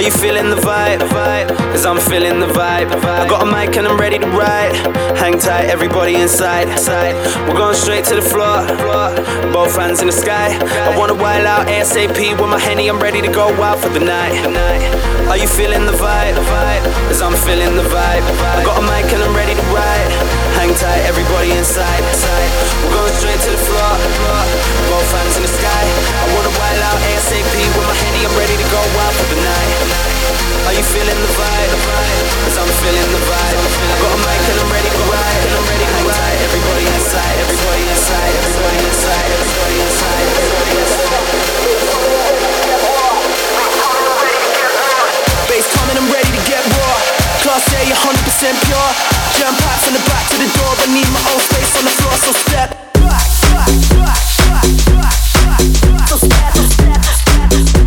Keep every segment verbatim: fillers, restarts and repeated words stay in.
you feeling the vibe? Cause I'm feeling the vibe. I got a mic and I'm ready to ride. Hang tight, everybody inside. We're going straight to the floor. Both hands in the sky. I wanna wild out ASAP with my Henny. I'm ready to go out for the night. Are you feeling the vibe? Cause I'm feeling the vibe. I got a mic and I'm ready to ride. Hang tight, everybody inside. We're going straight to the floor. Both hands in the sky. I wanna wild out ASAP with my Henny. I'm ready to go out for the night. Are you feeling the vibe? Cause I'm feeling the vibe. I got a mic and I'm ready to ride. And I'm ready to ride. Everybody inside, everybody inside, everybody inside, everybody inside, everybody inside. Bass coming, I'm ready to get raw. Class A, one hundred percent pure. Jump out from the back to the door. I need my own space on the floor, so step back, back, back, back, back, back. So step, so step, step, step.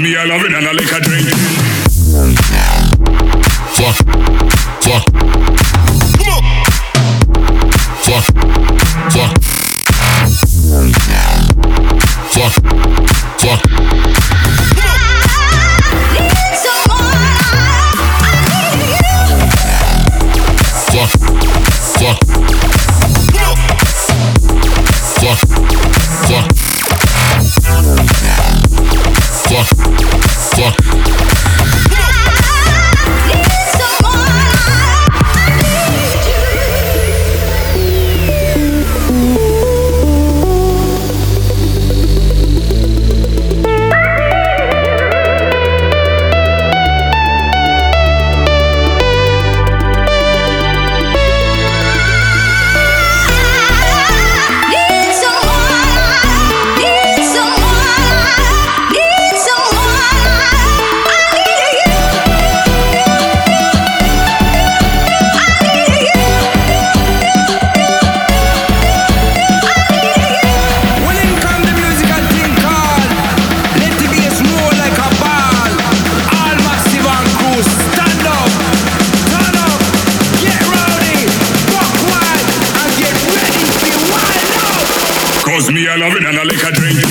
me I love it and I like a drink. Fuck, fuck, fuck, fuck, fuck, fuck. Fuck, fuck, fuck, fuck, fuck, fuck. Cause me I love it and I like a drink.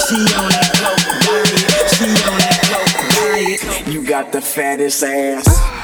The fattest ass.